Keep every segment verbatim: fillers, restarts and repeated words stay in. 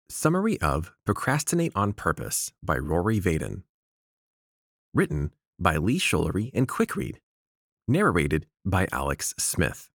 Summary of Procrastinate on Purpose by Rory Vaden. Written by Lee Schullery and Quickread. Narrated by Alex Smith.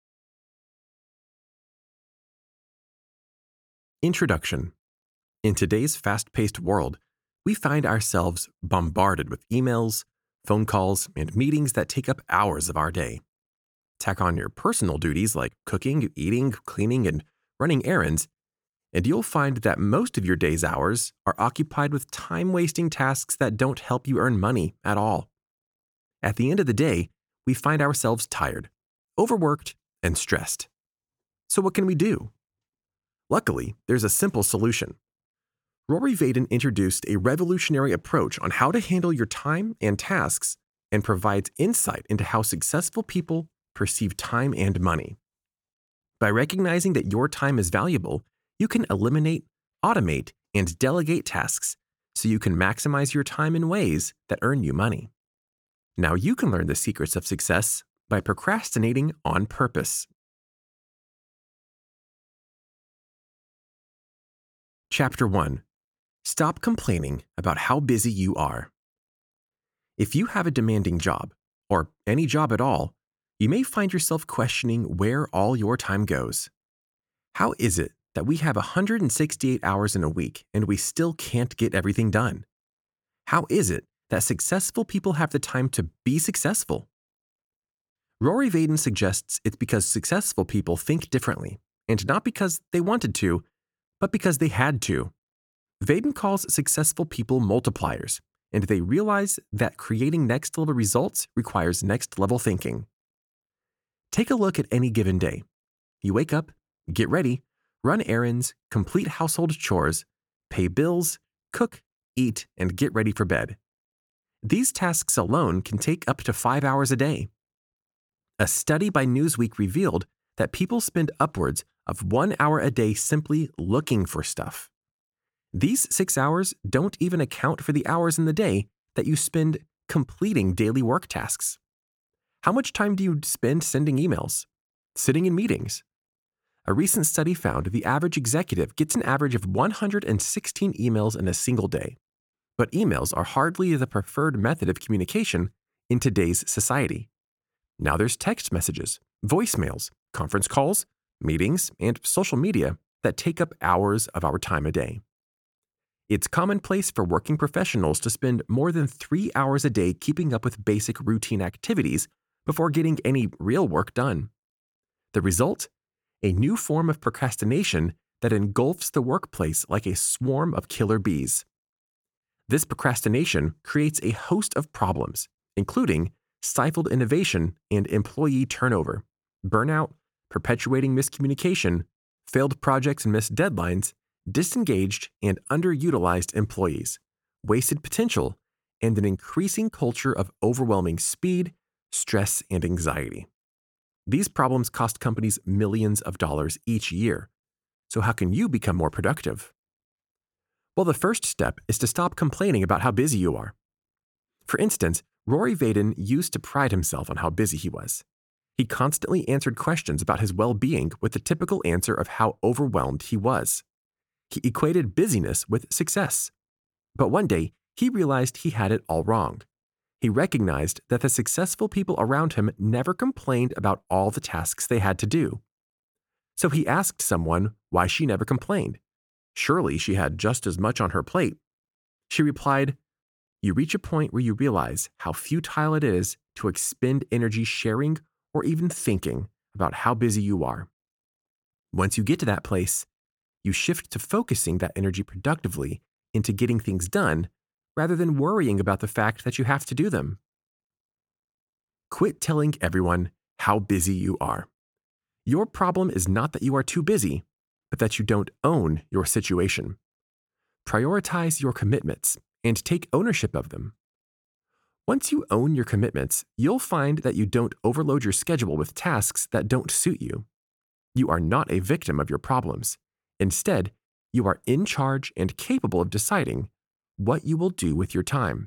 Introduction. In today's fast-paced world, we find ourselves bombarded with emails, phone calls, and meetings that take up hours of our day. Tack on your personal duties like cooking, eating, cleaning, and running errands, and you'll find that most of your day's hours are occupied with time-wasting tasks that don't help you earn money at all. At the end of the day, we find ourselves tired, overworked, and stressed. So what can we do? Luckily, there's a simple solution. Rory Vaden introduced a revolutionary approach on how to handle your time and tasks and provides insight into how successful people perceive time and money. By recognizing that your time is valuable, you can eliminate, automate, and delegate tasks so you can maximize your time in ways that earn you money. Now you can learn the secrets of success by procrastinating on purpose. Chapter one. Stop complaining about how busy you are. If you have a demanding job, or any job at all, you may find yourself questioning where all your time goes. How is it that we have one hundred sixty-eight hours in a week and we still can't get everything done? How is it that successful people have the time to be successful? Rory Vaden suggests it's because successful people think differently, and not because they wanted to, but because they had to. Vaden calls successful people multipliers, and they realize that creating next-level results requires next-level thinking. Take a look at any given day. You wake up, get ready, run errands, complete household chores, pay bills, cook, eat, and get ready for bed. These tasks alone can take up to five hours a day. A study by Newsweek revealed that people spend upwards of one hour a day simply looking for stuff. These six hours don't even account for the hours in the day that you spend completing daily work tasks. How much time do you spend sending emails, sitting in meetings? A recent study found the average executive gets an average of one hundred sixteen emails in a single day. But emails are hardly the preferred method of communication in today's society. Now there's text messages, voicemails, conference calls, meetings, and social media that take up hours of our time a day. It's commonplace for working professionals to spend more than three hours a day keeping up with basic routine activities before getting any real work done. The result? A new form of procrastination that engulfs the workplace like a swarm of killer bees. This procrastination creates a host of problems, including stifled innovation and employee turnover, burnout, perpetuating miscommunication, failed projects and missed deadlines, disengaged and underutilized employees, wasted potential, and an increasing culture of overwhelming speed, stress, and anxiety. These problems cost companies millions of dollars each year. So how can you become more productive? Well, the first step is to stop complaining about how busy you are. For instance, Rory Vaden used to pride himself on how busy he was. He constantly answered questions about his well-being with the typical answer of how overwhelmed he was. He equated busyness with success. But one day, he realized he had it all wrong. He recognized that the successful people around him never complained about all the tasks they had to do. So he asked someone why she never complained. Surely she had just as much on her plate. She replied, "You reach a point where you realize how futile it is to expend energy sharing or even thinking about how busy you are. Once you get to that place, you shift to focusing that energy productively into getting things done rather than worrying about the fact that you have to do them." Quit telling everyone how busy you are. Your problem is not that you are too busy, but that you don't own your situation. Prioritize your commitments and take ownership of them. Once you own your commitments, you'll find that you don't overload your schedule with tasks that don't suit you. You are not a victim of your problems. Instead, you are in charge and capable of deciding what you will do with your time.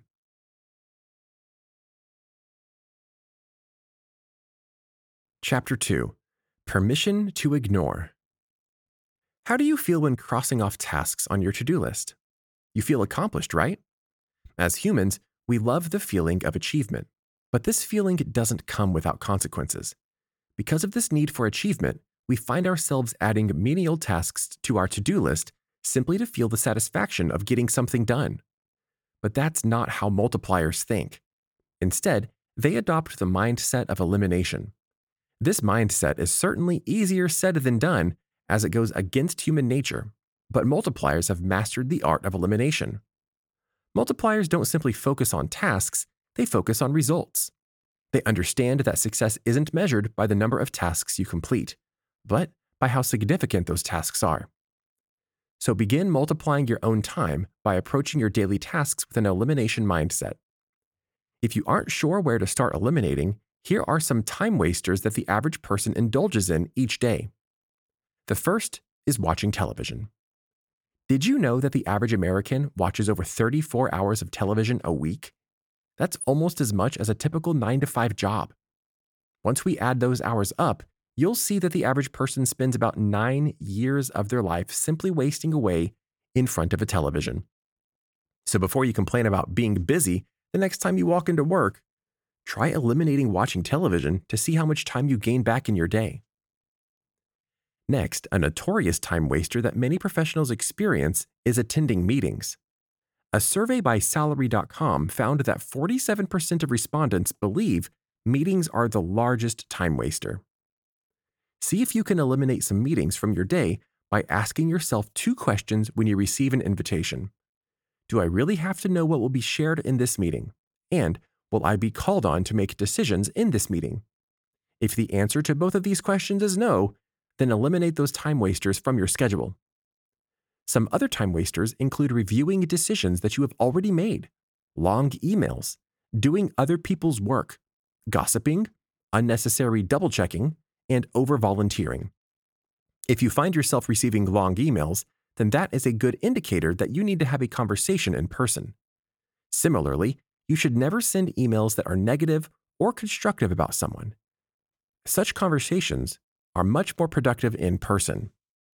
Chapter two. Permission to Ignore. How do you feel when crossing off tasks on your to-do list? You feel accomplished, right? As humans, we love the feeling of achievement, but this feeling doesn't come without consequences. Because of this need for achievement, we find ourselves adding menial tasks to our to-do list simply to feel the satisfaction of getting something done. But that's not how multipliers think. Instead, they adopt the mindset of elimination. This mindset is certainly easier said than done, as it goes against human nature, but multipliers have mastered the art of elimination. Multipliers don't simply focus on tasks, they focus on results. They understand that success isn't measured by the number of tasks you complete, but by how significant those tasks are. So begin multiplying your own time by approaching your daily tasks with an elimination mindset. If you aren't sure where to start eliminating, here are some time wasters that the average person indulges in each day. The first is watching television. Did you know that the average American watches over thirty-four hours of television a week? That's almost as much as a typical nine to five job. Once we add those hours up, you'll see that the average person spends about nine years of their life simply wasting away in front of a television. So before you complain about being busy the next time you walk into work, try eliminating watching television to see how much time you gain back in your day. Next, a notorious time waster that many professionals experience is attending meetings. A survey by Salary dot com found that forty-seven percent of respondents believe meetings are the largest time waster. See if you can eliminate some meetings from your day by asking yourself two questions when you receive an invitation. Do I really have to know what will be shared in this meeting? And will I be called on to make decisions in this meeting? If the answer to both of these questions is no, then eliminate those time wasters from your schedule. Some other time wasters include reviewing decisions that you have already made, long emails, doing other people's work, gossiping, unnecessary double-checking, and over-volunteering. If you find yourself receiving long emails, then that is a good indicator that you need to have a conversation in person. Similarly, you should never send emails that are negative or constructive about someone. Such conversations are much more productive in person.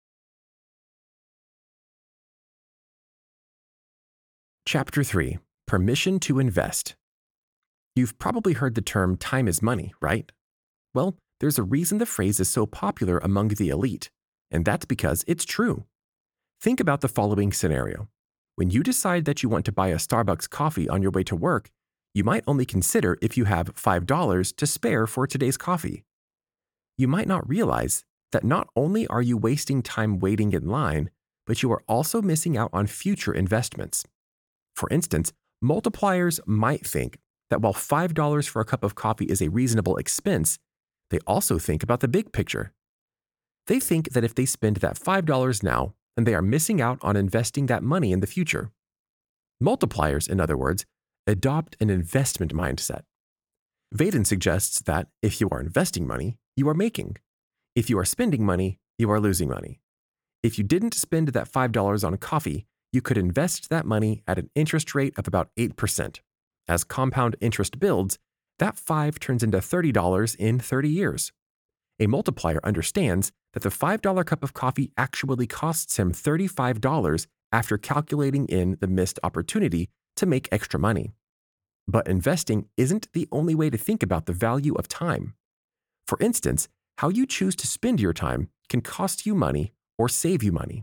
Chapter three. Permission to invest. You've probably heard the term time is money, right? Well, there's a reason the phrase is so popular among the elite, and that's because it's true. Think about the following scenario. When you decide that you want to buy a Starbucks coffee on your way to work, you might only consider if you have five dollars to spare for today's coffee. You might not realize that not only are you wasting time waiting in line, but you are also missing out on future investments. For instance, multipliers might think that while five dollars for a cup of coffee is a reasonable expense, they also think about the big picture. They think that if they spend that five dollars now, then they are missing out on investing that money in the future. Multipliers, in other words, adopt an investment mindset. Vaden suggests that if you are investing money, you are making. If you are spending money, you are losing money. If you didn't spend that five dollars on coffee, you could invest that money at an interest rate of about eight percent. As compound interest builds, that five turns into thirty dollars in thirty years. A multiplier understands that the five dollar cup of coffee actually costs him thirty-five dollars after calculating in the missed opportunity to make extra money. But investing isn't the only way to think about the value of time. For instance, how you choose to spend your time can cost you money or save you money.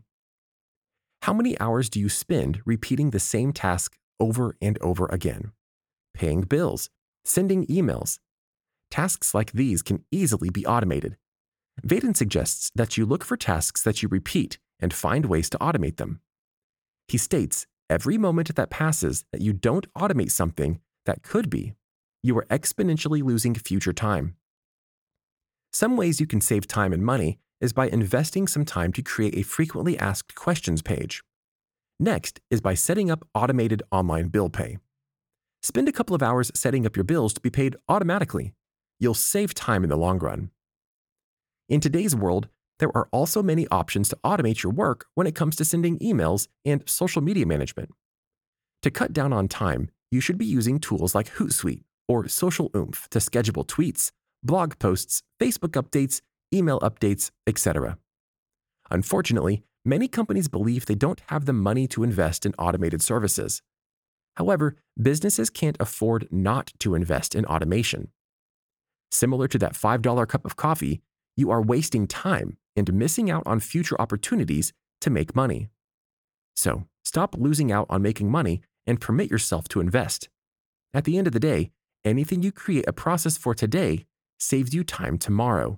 How many hours do you spend repeating the same task over and over again? Paying bills, sending emails. Tasks like these can easily be automated. Vaden suggests that you look for tasks that you repeat and find ways to automate them. He states, every moment that passes that you don't automate something that could be, you are exponentially losing future time. Some ways you can save time and money is by investing some time to create a frequently asked questions page. Next is by setting up automated online bill pay. Spend a couple of hours setting up your bills to be paid automatically. You'll save time in the long run. In today's world, there are also many options to automate your work when it comes to sending emails and social media management. To cut down on time, you should be using tools like Hootsuite or Social Oomph to schedule tweets, blog posts, Facebook updates, email updates, et cetera. Unfortunately, Many companies believe they don't have the money to invest in automated services. However, businesses can't afford not to invest in automation. Similar to that five dollar cup of coffee, you are wasting time and missing out on future opportunities to make money. So, stop losing out on making money and permit yourself to invest. At the end of the day, anything you create a process for today saves you time tomorrow.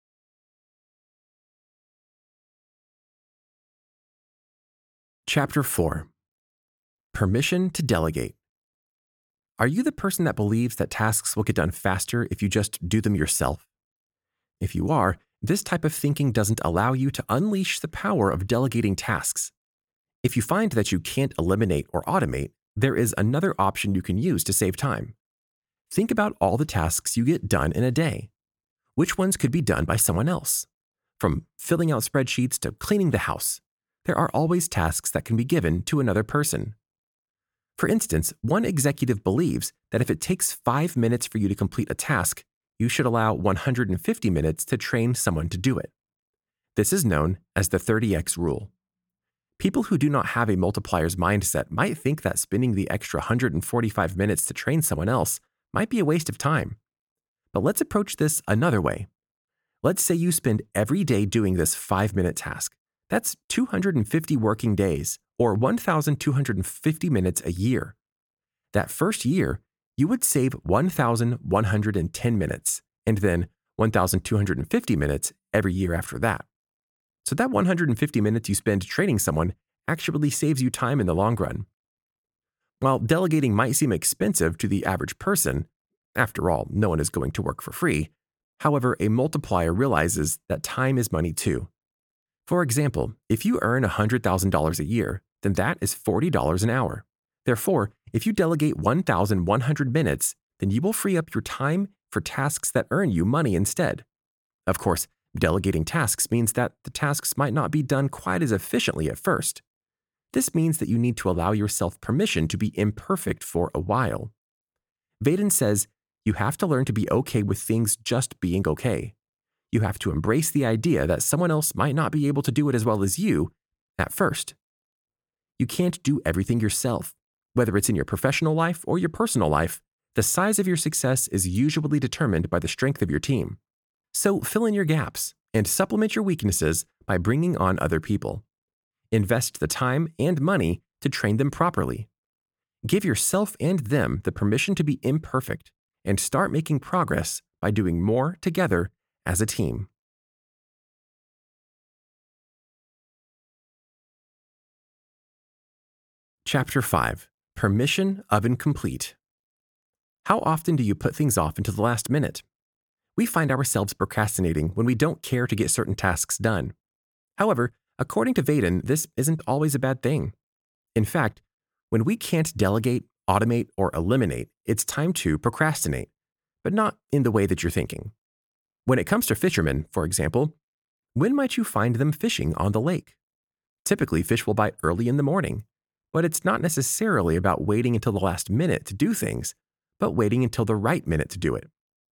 Chapter four. Permission to delegate. Are you the person that believes that tasks will get done faster if you just do them yourself? If you are, this type of thinking doesn't allow you to unleash the power of delegating tasks. If you find that you can't eliminate or automate, there is another option you can use to save time. Think about all the tasks you get done in a day. Which ones could be done by someone else? From filling out spreadsheets to cleaning the house, there are always tasks that can be given to another person. For instance, one executive believes that if it takes five minutes for you to complete a task, you should allow one hundred fifty minutes to train someone to do it. This is known as the thirty X rule. People who do not have a multiplier's mindset might think that spending the extra one hundred forty-five minutes to train someone else might be a waste of time. But let's approach this another way. Let's say you spend every day doing this five-minute task. That's two hundred fifty working days, or one thousand two hundred fifty minutes a year. That first year, you would save one thousand one hundred ten minutes, and then one thousand two hundred fifty minutes every year after that. So that one hundred fifty minutes you spend training someone actually saves you time in the long run. While delegating might seem expensive to the average person, after all, no one is going to work for free, however, a multiplier realizes that time is money too. For example, if you earn one hundred thousand dollars a year, then that is forty dollars an hour. Therefore, if you delegate one thousand one hundred minutes, then you will free up your time for tasks that earn you money instead. Of course, delegating tasks means that the tasks might not be done quite as efficiently at first. This means that you need to allow yourself permission to be imperfect for a while. Vaden says, you have to learn to be okay with things just being okay. You have to embrace the idea that someone else might not be able to do it as well as you at first. You can't do everything yourself. Whether it's in your professional life or your personal life, the size of your success is usually determined by the strength of your team. So fill in your gaps and supplement your weaknesses by bringing on other people. Invest the time and money to train them properly. Give yourself and them the permission to be imperfect and start making progress by doing more together as a team. Chapter five. Permission of incomplete. How often do you put things off until the last minute? We find ourselves procrastinating when we don't care to get certain tasks done. However, according to Vaden, this isn't always a bad thing. In fact, when we can't delegate, automate, or eliminate, it's time to procrastinate, but not in the way that you're thinking. When it comes to fishermen, for example, when might you find them fishing on the lake? Typically, fish will bite early in the morning, but it's not necessarily about waiting until the last minute to do things, but waiting until the right minute to do it.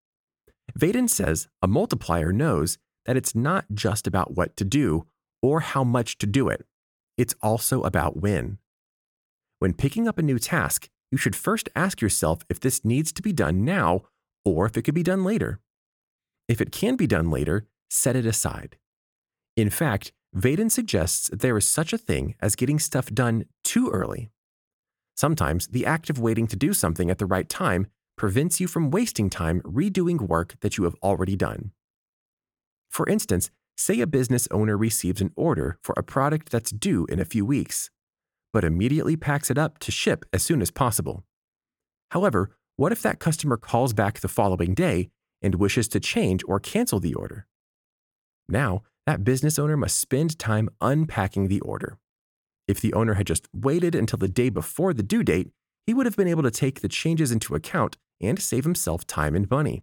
Vaden says a multiplier knows that it's not just about what to do or how much to do it. It's also about when. When picking up a new task, you should first ask yourself if this needs to be done now or if it could be done later. If it can be done later, set it aside. In fact, Vaden suggests that there is such a thing as getting stuff done too early. Sometimes the act of waiting to do something at the right time prevents you from wasting time redoing work that you have already done. For instance, say a business owner receives an order for a product that's due in a few weeks, but immediately packs it up to ship as soon as possible. However, what if that customer calls back the following day and wishes to change or cancel the order? Now, that business owner must spend time unpacking the order. If the owner had just waited until the day before the due date, he would have been able to take the changes into account and save himself time and money.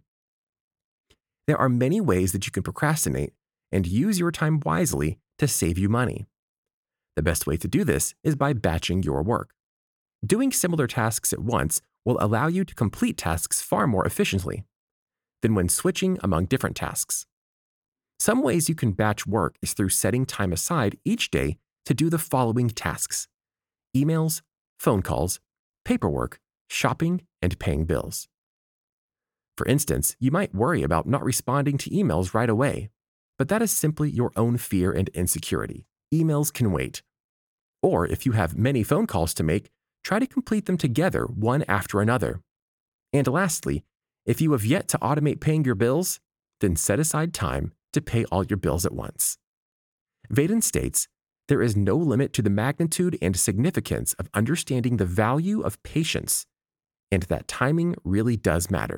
There are many ways that you can procrastinate and use your time wisely to save you money. The best way to do this is by batching your work. Doing similar tasks at once will allow you to complete tasks far more efficiently than when switching among different tasks. Some ways you can batch work is through setting time aside each day to do the following tasks: emails, phone calls, paperwork, shopping, and paying bills. For instance, you might worry about not responding to emails right away, but that is simply your own fear and insecurity. Emails can wait. Or if you have many phone calls to make, try to complete them together, one after another. And lastly, if you have yet to automate paying your bills, then set aside time to pay all your bills at once. Vaden states, there is no limit to the magnitude and significance of understanding the value of patience, and that timing really does matter.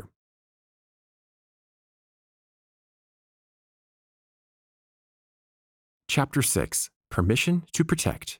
Chapter six, Permission to Protect.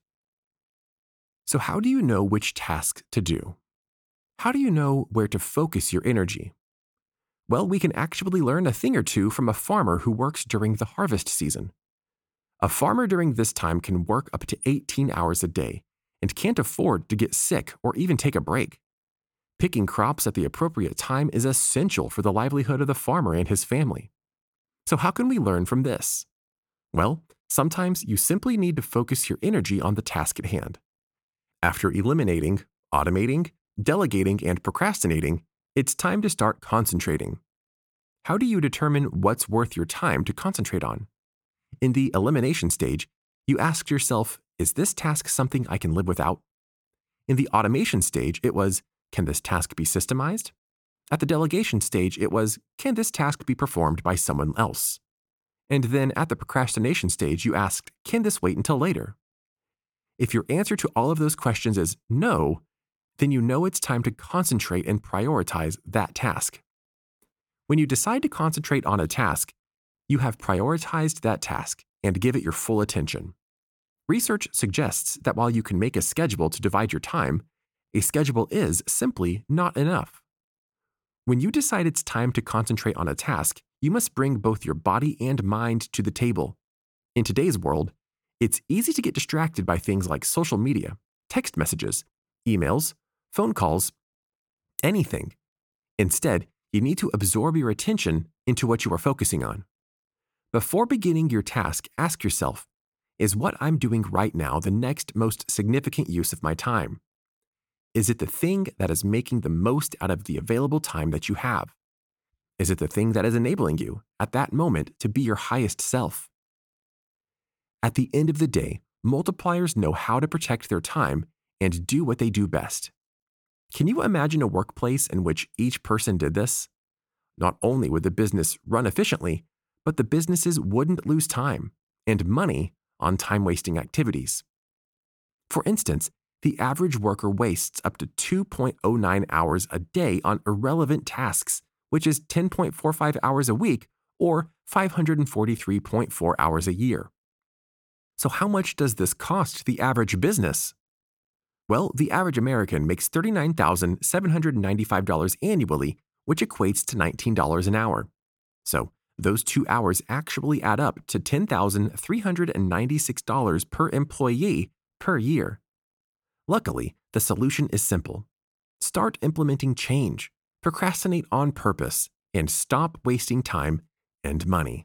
So how do you know which task to do? How do you know where to focus your energy? Well, we can actually learn a thing or two from a farmer who works during the harvest season. A farmer during this time can work up to eighteen hours a day and can't afford to get sick or even take a break. Picking crops at the appropriate time is essential for the livelihood of the farmer and his family. So how can we learn from this? Well, sometimes you simply need to focus your energy on the task at hand. After eliminating, automating, delegating, and procrastinating, it's time to start concentrating. How do you determine what's worth your time to concentrate on? In the elimination stage, you ask yourself, is this task something I can live without? In the automation stage, it was, can this task be systemized? At the delegation stage, it was, can this task be performed by someone else? And then at the procrastination stage, you asked, can this wait until later? If your answer to all of those questions is no, then you know it's time to concentrate and prioritize that task. When you decide to concentrate on a task, you have prioritized that task and give it your full attention. Research suggests that while you can make a schedule to divide your time, a schedule is simply not enough. When you decide it's time to concentrate on a task, you must bring both your body and mind to the table. In today's world, it's easy to get distracted by things like social media, text messages, emails, phone calls, anything. Instead, you need to absorb your attention into what you are focusing on. Before beginning your task, ask yourself, is what I'm doing right now the next most significant use of my time? Is it the thing that is making the most out of the available time that you have? Is it the thing that is enabling you, at that moment, to be your highest self? At the end of the day, multipliers know how to protect their time and do what they do best. Can you imagine a workplace in which each person did this? Not only would the business run efficiently, but the businesses wouldn't lose time and money on time-wasting activities. For instance, the average worker wastes up to two point zero nine hours a day on irrelevant tasks, which is ten point four five hours a week or five hundred forty-three point four hours a year. So how much does this cost the average business? Well, the average American makes thirty-nine thousand seven hundred ninety-five dollars annually, which equates to nineteen dollars an hour. So those two hours actually add up to ten thousand three hundred ninety-six dollars per employee per year. Luckily, the solution is simple. Start implementing change, procrastinate on purpose, and stop wasting time and money.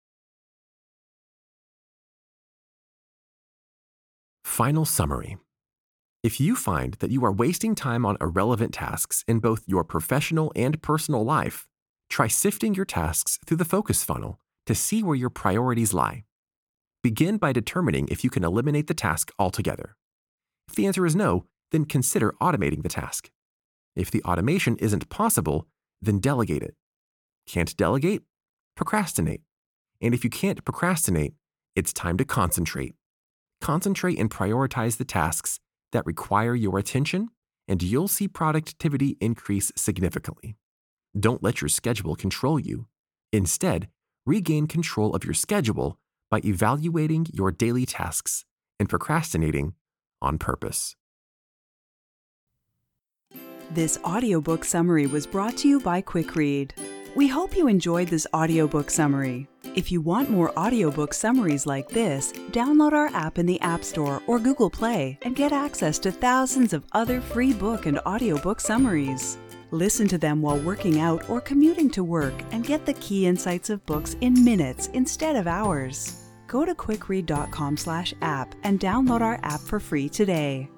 Final summary. If you find that you are wasting time on irrelevant tasks in both your professional and personal life, try sifting your tasks through the focus funnel to see where your priorities lie. Begin by determining if you can eliminate the task altogether. If the answer is no, then consider automating the task. If the automation isn't possible, then delegate it. Can't delegate? Procrastinate. And if you can't procrastinate, it's time to concentrate. Concentrate and prioritize the tasks that require your attention, and you'll see productivity increase significantly. Don't let your schedule control you. Instead, regain control of your schedule by evaluating your daily tasks and procrastinating on purpose. This audiobook summary was brought to you by Quick Read. We hope you enjoyed this audiobook summary. If you want more audiobook summaries like this, download our app in the App Store or Google Play and get access to thousands of other free book and audiobook summaries. Listen to them while working out or commuting to work and get the key insights of books in minutes instead of hours. Go to quick read dot com slash app and download our app for free today.